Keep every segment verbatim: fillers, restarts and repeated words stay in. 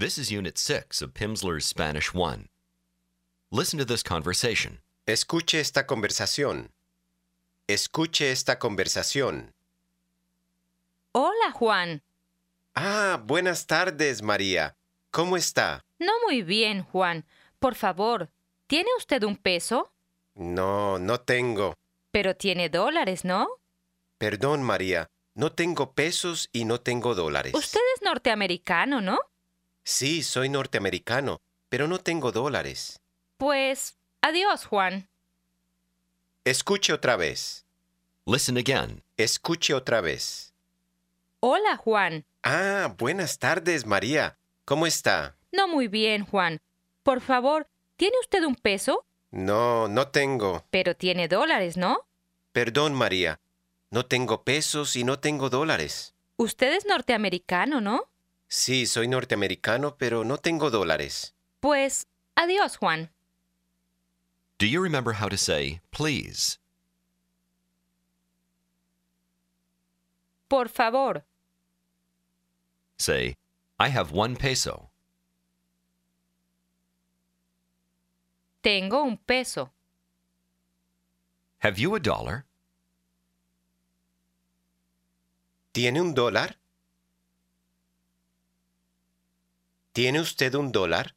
This is Unit six of Pimsleur's Spanish one. Listen to this conversation. Escuche esta conversación. Escuche esta conversación. Hola, Juan. Ah, buenas tardes, María. ¿Cómo está? No muy bien, Juan. Por favor, ¿tiene usted un peso? No, no tengo. Pero tiene dólares, ¿no? Perdón, María. No tengo pesos y no tengo dólares. Usted es norteamericano, ¿no? Sí, soy norteamericano, pero no tengo dólares. Pues, adiós, Juan. Escuche otra vez. Listen again. Escuche otra vez. Hola, Juan. Ah, buenas tardes, María. ¿Cómo está? No muy bien, Juan. Por favor, ¿tiene usted un peso? No, no tengo. Pero tiene dólares, ¿no? Perdón, María. No tengo pesos y no tengo dólares. Usted es norteamericano, ¿no? Sí, soy norteamericano, pero no tengo dólares. Pues, adiós, Juan. Do you remember how to say please? Por favor. Say, I have one peso. Tengo un peso. Have you a dollar? ¿Tiene un dólar? ¿Tiene usted un dólar?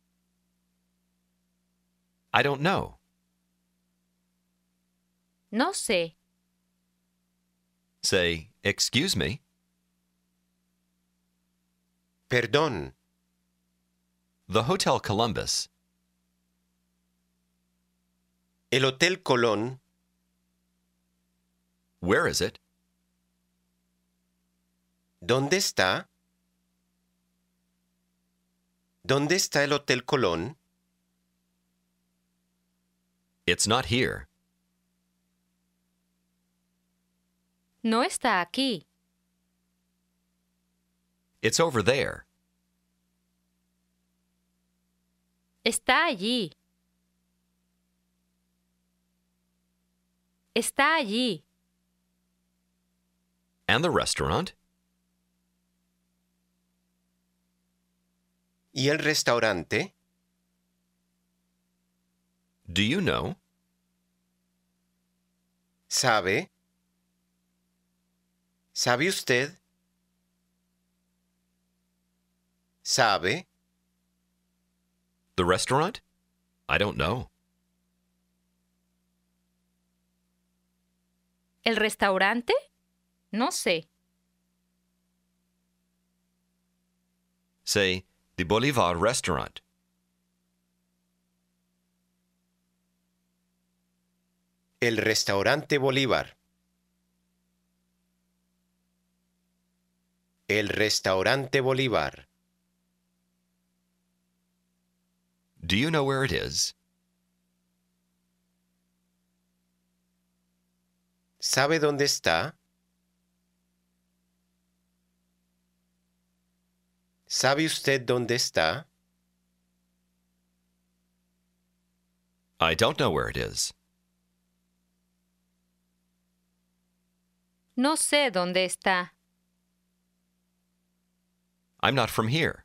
I don't know. No sé. Say, excuse me. Perdón. The Hotel Columbus. El Hotel Colón. Where is it? ¿Dónde está? ¿Dónde está el Hotel Colón? It's not here. No está aquí. It's over there. Está allí. Está allí. And the restaurant? ¿Y el restaurante? Do you know? ¿Sabe? ¿Sabe usted? ¿Sabe? The restaurant? I don't know. ¿El restaurante? No sé. Say, the Bolivar restaurant. El restaurante Bolívar. El restaurante Bolívar. Do you know where it is? ¿Sabe dónde está? ¿Sabe usted dónde está? I don't know where it is. No sé dónde está. I'm not from here.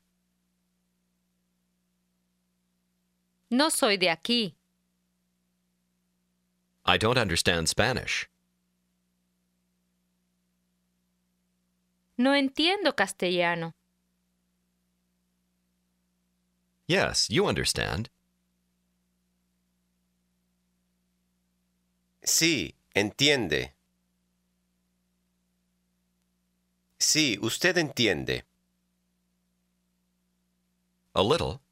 No soy de aquí. I don't understand Spanish. No entiendo castellano. Yes, you understand. Sí, entiende. Sí, usted entiende. A little.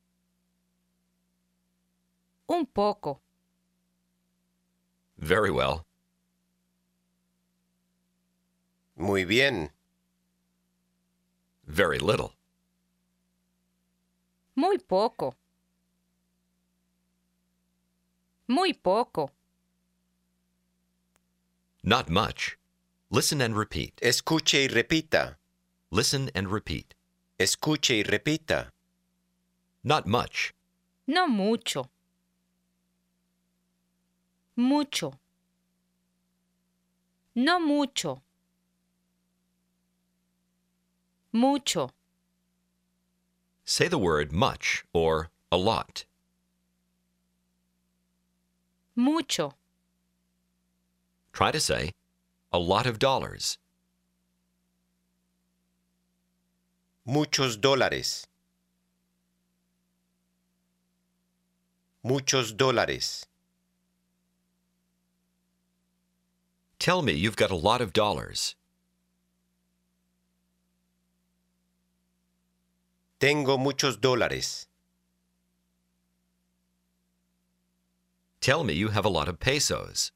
Un poco. Very well. Muy bien. Very little. Muy poco. Muy poco. Not much. Listen and repeat. Escuche y repita. Listen and repeat. Escuche y repita. Not much. No mucho. Mucho. No mucho. Mucho. say the word much or a lot. Mucho. Try to say a lot of dollars. Muchos dólares. Muchos dólares. Tell me you've got a lot of dollars. Tengo muchos dólares. Tell me you have a lot of pesos.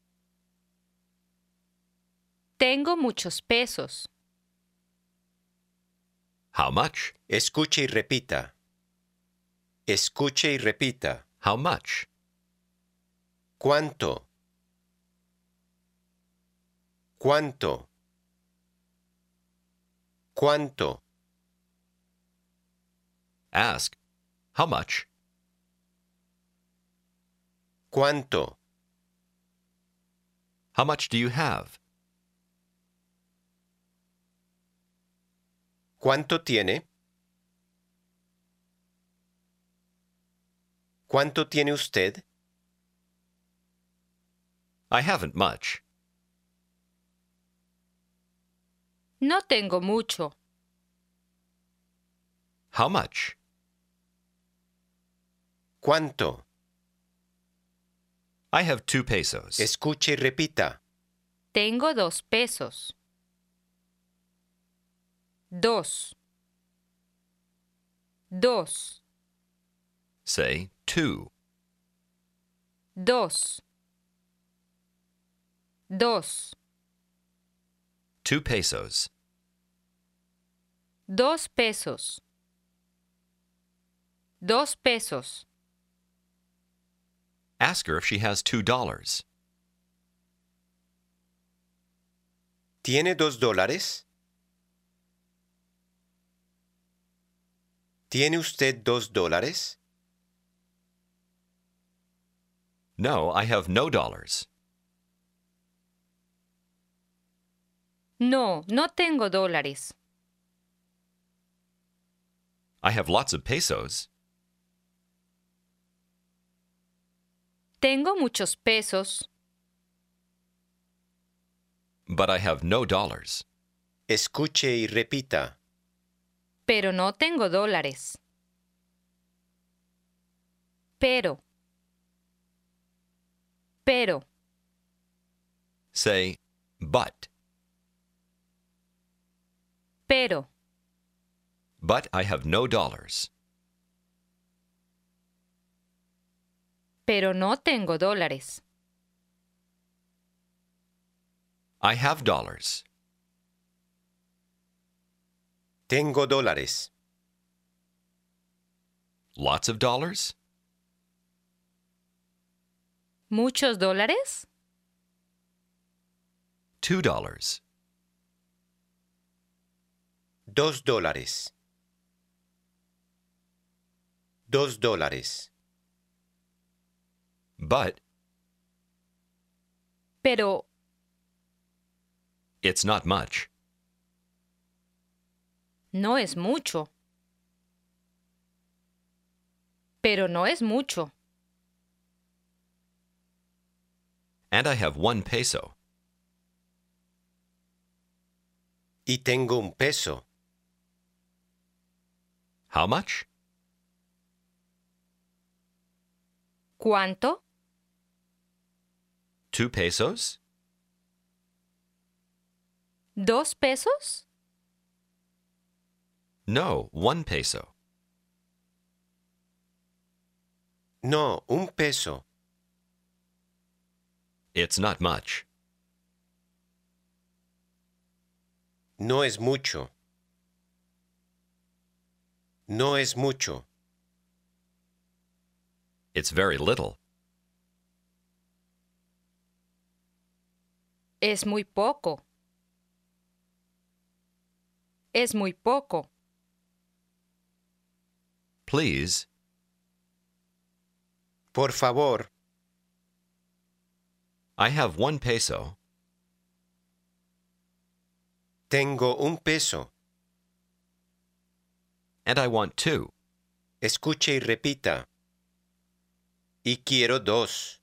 Tengo muchos pesos. How much? Escuche y repita. Escuche y repita. How much? ¿Cuánto? ¿Cuánto? ¿Cuánto? Ask, how much? ¿Cuánto? How much do you have? ¿Cuánto tiene? ¿Cuánto tiene usted? I haven't much. No tengo mucho. How much? ¿Cuánto? I have two pesos. Escuche y repita. Tengo dos pesos. Dos. Dos. Say two. Dos. Dos. Two pesos. Dos pesos. Dos pesos. Ask her if she has two dollars. ¿Tiene dos dólares? ¿Tiene usted dos dólares? No, I have no dollars. No, no tengo dólares. I have lots of pesos. Tengo muchos pesos. But I have no dollars. Escuche y repita. Pero no tengo dólares. Pero. Pero. Say but. Pero. But I have no dollars. Pero no tengo dólares. I have dollars. Tengo dólares. Lots of dollars? ¿Muchos dólares? Two dollars. Dos dólares. Dos dólares. But Pero. it's not much. No es mucho. Pero no es mucho. And I have one peso. Y tengo un peso. How much? ¿Cuánto? Two pesos? ¿Dos pesos? No, one peso. No, un peso. It's not much. No es mucho. No es mucho. It's very little. Es muy poco. Es muy poco. Please, Por favor. I have one peso. Tengo un peso. and I want two. Escuche y repita. Y quiero dos.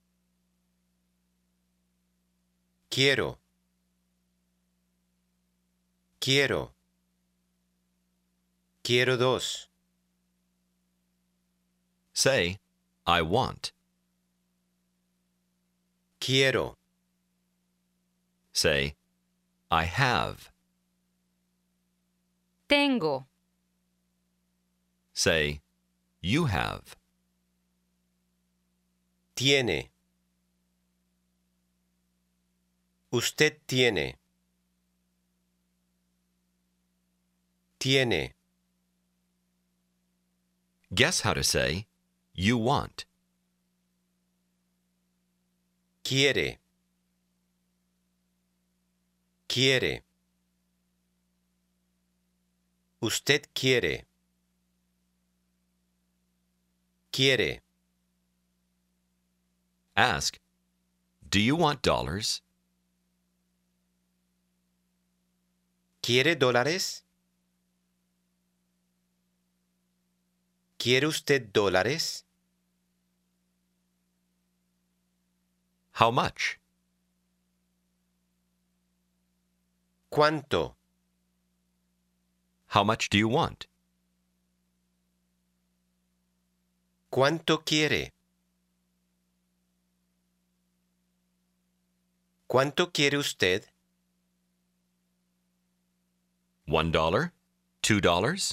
Quiero. Quiero. Quiero dos. Say, I want. Quiero. Say, I have. Tengo. Say, you have. Tiene. Usted tiene. Tiene. Guess how to say, you want. Quiere. Quiere. Usted quiere. Quiere. Ask, do you want dollars? ¿Quiere dólares? ¿Quiere usted dólares? How much? ¿Cuánto? How much do you want? ¿Cuánto quiere? ¿Cuánto quiere usted? One dollar? Two dollars?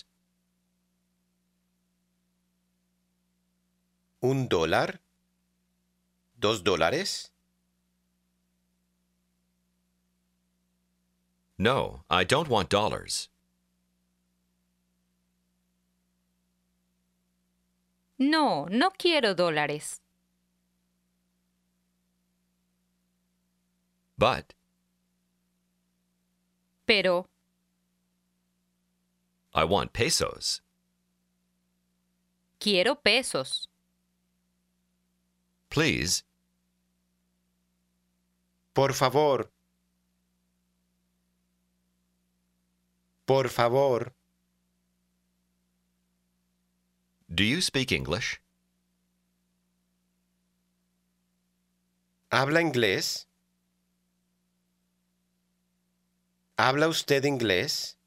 ¿Un dólar? ¿Dos dólares? No, I don't want dollars. No, no quiero dólares. But, Pero, I want pesos. quiero pesos. Please, Por favor. Por favor. do you speak English? ¿Habla inglés? ¿Habla usted inglés?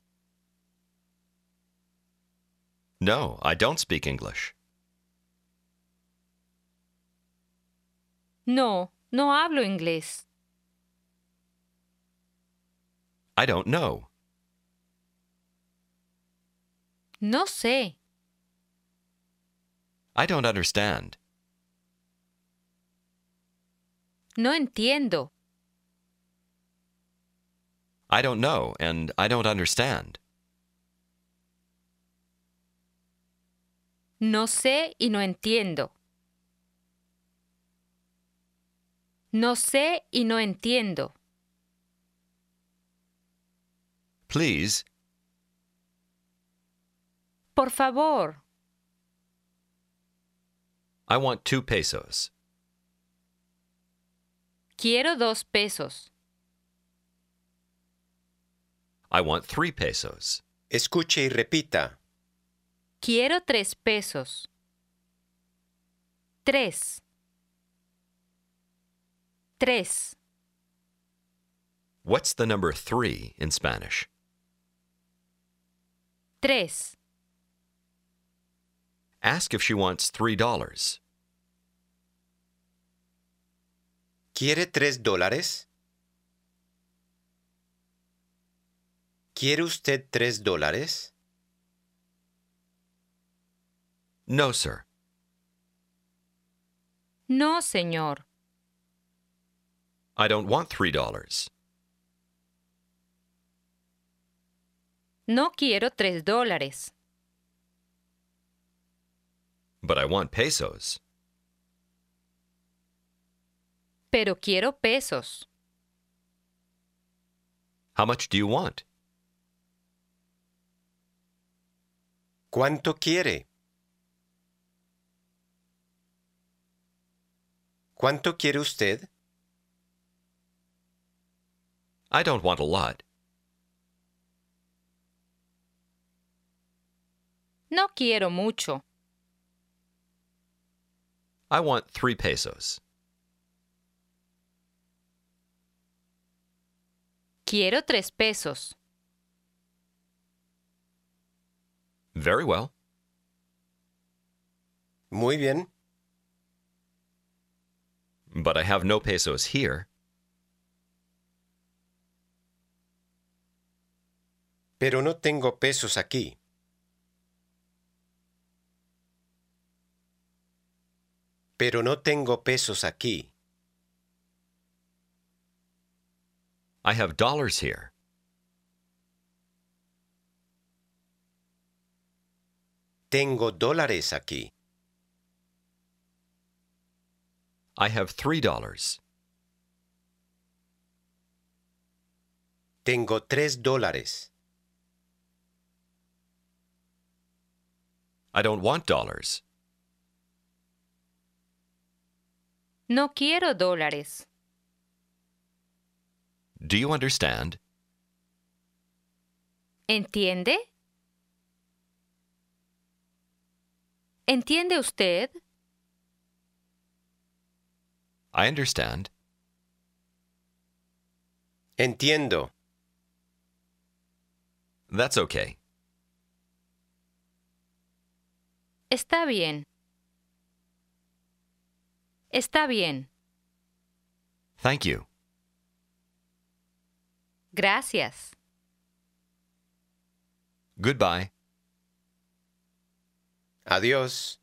No, I don't speak English. No, no hablo inglés. I don't know. No sé. I don't understand. No entiendo. I don't know, and I don't understand. No sé y no entiendo. No sé y no entiendo. Please, Por favor. I want two pesos. Quiero dos pesos. I want three pesos. Escuche y repita. Quiero tres pesos. Tres. Tres. What's the number three in Spanish? Tres. Ask if she wants three dollars. ¿Quiere tres dólares? ¿Quiere usted tres dólares? No, sir. No, señor. I don't want three dollars. No quiero tres dólares. But I want pesos. Pero quiero pesos. How much do you want? ¿Cuánto quiere? ¿Cuánto quiere usted? I don't want a lot. No quiero mucho. I want three pesos. Quiero tres pesos. Very well. Muy bien. But I have no pesos here. Pero no tengo pesos aquí. Pero no tengo pesos aquí. I have dollars here. Tengo dólares aquí. I have three dollars. Tengo tres dólares. I don't want dollars. No quiero dólares. Do you understand? ¿Entiende? ¿Entiende usted? I understand. Entiendo. That's okay. Está bien. Está bien. Thank you. Gracias. Goodbye. Adiós.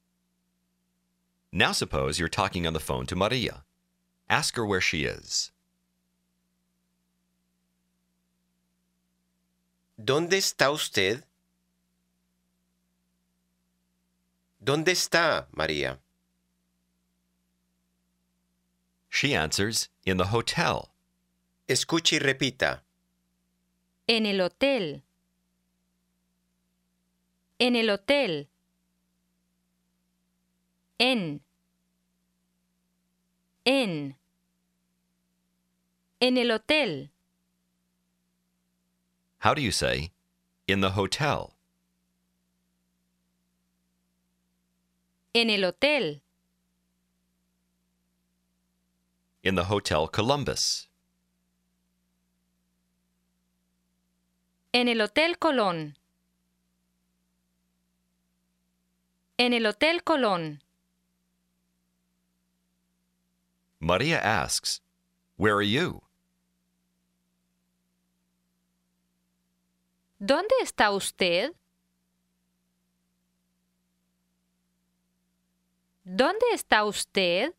Now suppose you're talking on the phone to Maria. Ask her where she is. ¿Dónde está usted? ¿Dónde está, María? She answers, in the hotel. Escuche y repita. En el hotel. En el hotel. En. En. En el hotel. How do you say, in the hotel? En el hotel. In the Hotel Columbus. En el Hotel Colón. En el Hotel Colón. Maria asks, where are you? ¿Dónde está usted? ¿Dónde está usted?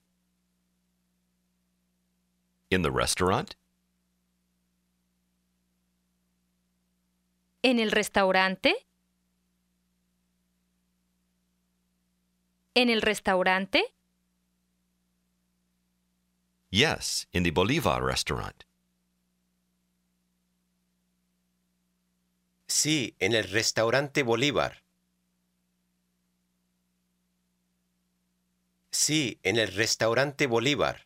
In the restaurant? ¿En el restaurante? ¿En el restaurante? Yes, in the Bolivar restaurant. Sí, en el restaurante Bolívar. Sí, en el restaurante Bolívar.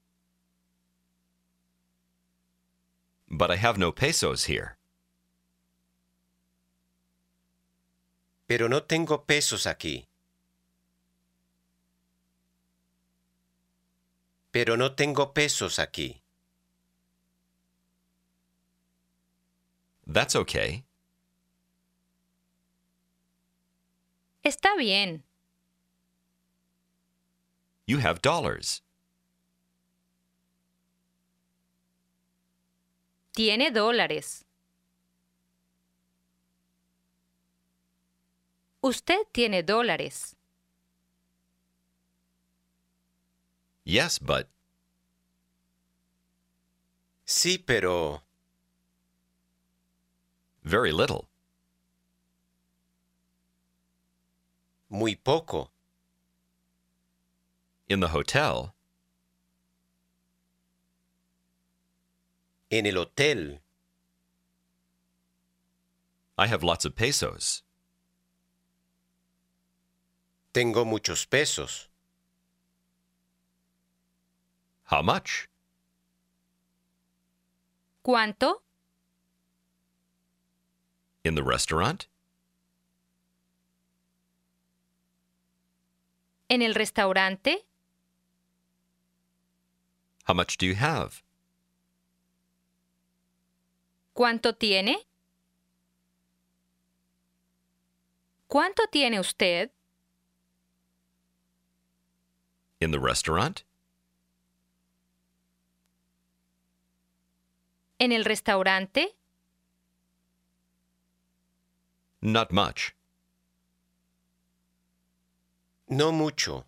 But I have no pesos here. Pero no tengo pesos aquí. Pero no tengo pesos aquí. That's okay. Está bien. You have dollars. Tiene dólares. Usted tiene dólares. Yes, but Sí, pero... very little. muy poco. In the hotel, En el hotel. I have lots of pesos. Tengo muchos pesos. How much? ¿Cuánto? In the restaurant? ¿En el restaurante? How much do you have? ¿Cuánto tiene? ¿Cuánto tiene usted? In the restaurant? ¿En el restaurante? Not much. No mucho.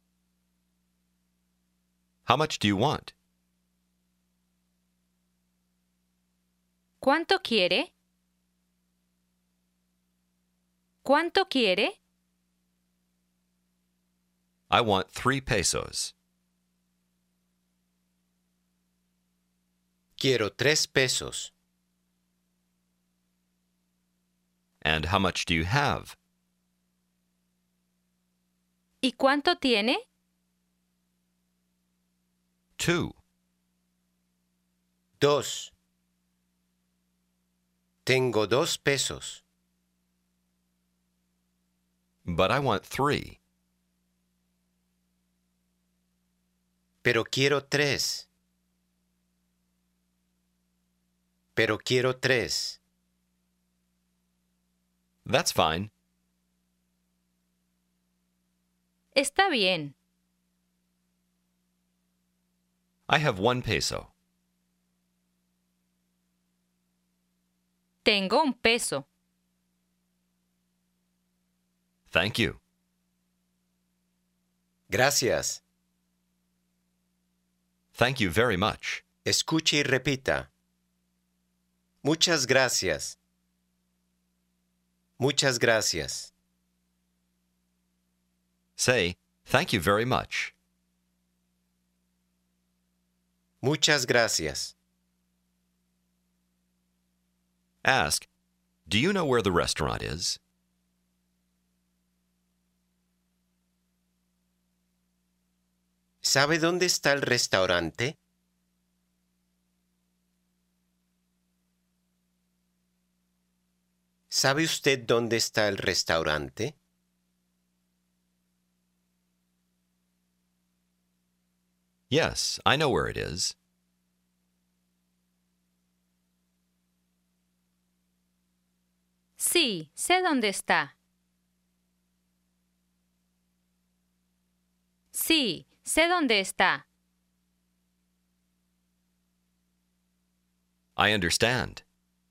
How much do you want? ¿Cuánto quiere? ¿Cuánto quiere? I want three pesos. Quiero tres pesos. And how much do you have? ¿Y cuánto tiene? Two. Dos. Tengo dos pesos. But I want three. Pero quiero tres. Pero quiero tres. That's fine. Está bien. I have one peso. Tengo un peso. Thank you. Gracias. Thank you very much. Escuche y repita. Muchas gracias. Muchas gracias. Say, thank you very much. Muchas gracias. Ask, do you know where the restaurant is? ¿Sabe dónde está el restaurante? ¿Sabe usted dónde está el restaurante? Yes, I know where it is. Sí, sé dónde está. Sí, sé dónde está. I understand.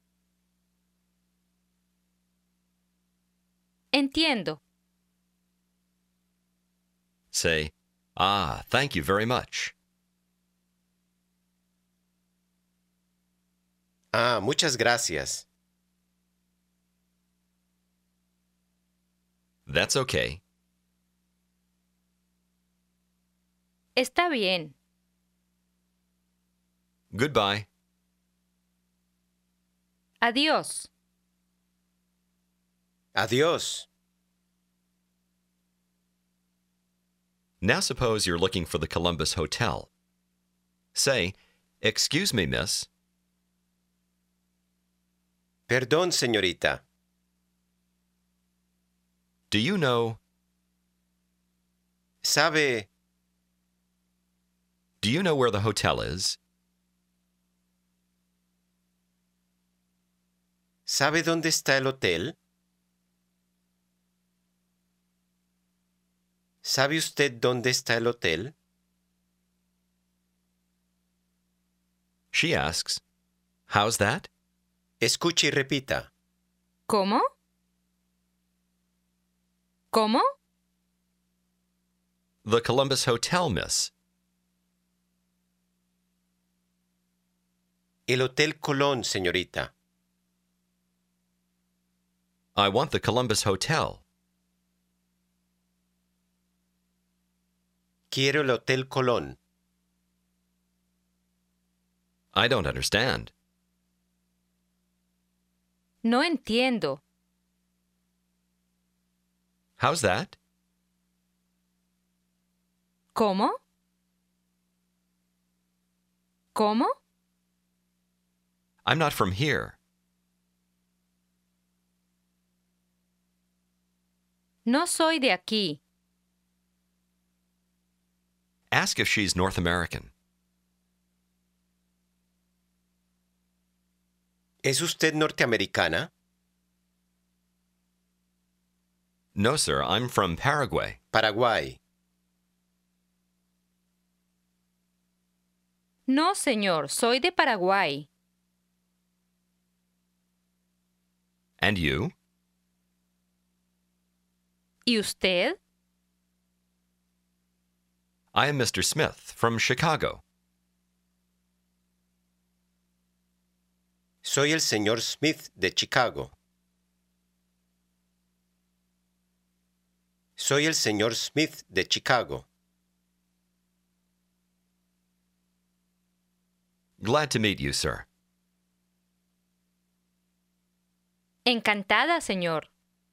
Entiendo. Say, ah, thank you very much. Ah, muchas gracias. That's okay. Está bien. Goodbye. Adiós. Adiós. Now suppose you're looking for the Columbus Hotel. Say, excuse me, miss. Perdón, señorita. Do you know, ¿Sabe, do you know where the hotel is? ¿sabe dónde está el hotel? ¿Sabe usted dónde está el hotel? She asks, how's that? Escuche y repita. ¿Cómo? ¿Cómo? The Columbus Hotel, miss. El Hotel Colón, señorita. I want the Columbus Hotel. Quiero el Hotel Colón. I don't understand. No entiendo. How's that? ¿Cómo? ¿Cómo? I'm not from here. No soy de aquí. Ask if she's North American. ¿Es usted norteamericana? No, sir, I'm from Paraguay. Paraguay. No, señor, soy de Paraguay. And you? ¿Y usted? I am Mister Smith from Chicago. Soy el señor Smith de Chicago. Soy el señor Smith de Chicago. Glad to meet you, sir. Encantada, señor.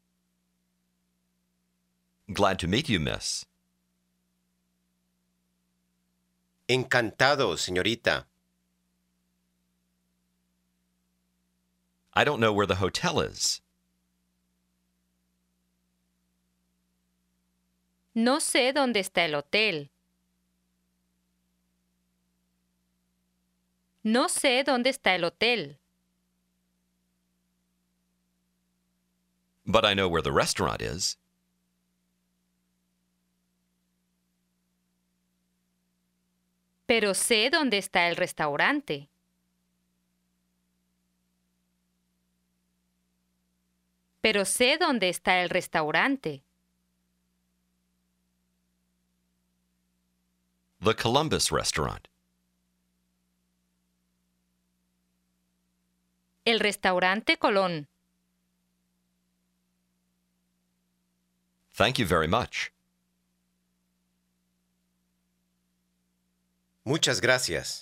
Glad to meet you, miss. Encantado, señorita. I don't know where the hotel is. No sé dónde está el hotel. No sé dónde está el hotel. But I know where the restaurant is. Pero sé dónde está el restaurante. Pero sé dónde está el restaurante. The Columbus restaurant. El restaurante Colón. Thank you very much. Muchas gracias.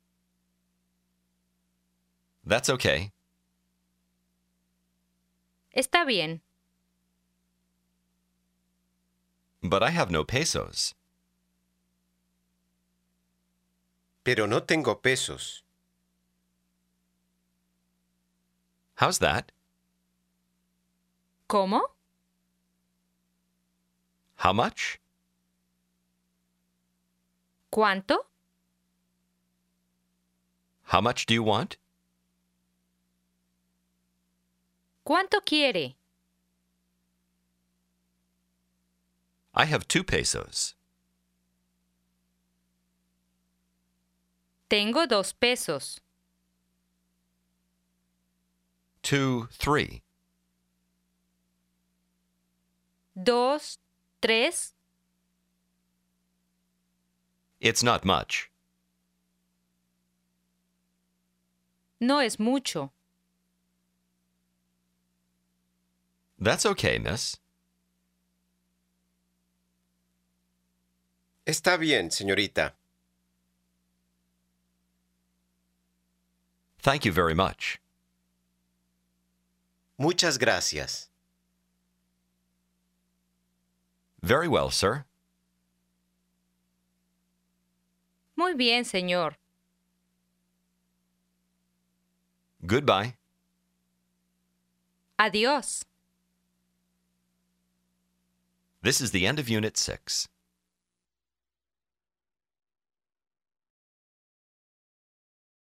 That's okay. Está bien. But I have no pesos. Pero no tengo pesos. How's that? ¿Cómo? How much? ¿Cuánto? How much do you want? ¿Cuánto quiere? I have two pesos. Tengo dos pesos. Two, three. Dos, tres. It's not much. No es mucho. That's okay, miss. Está bien, señorita. Thank you very much. Muchas gracias. Very well, sir. Muy bien, señor. Goodbye. Adiós. This is the end of Unit six.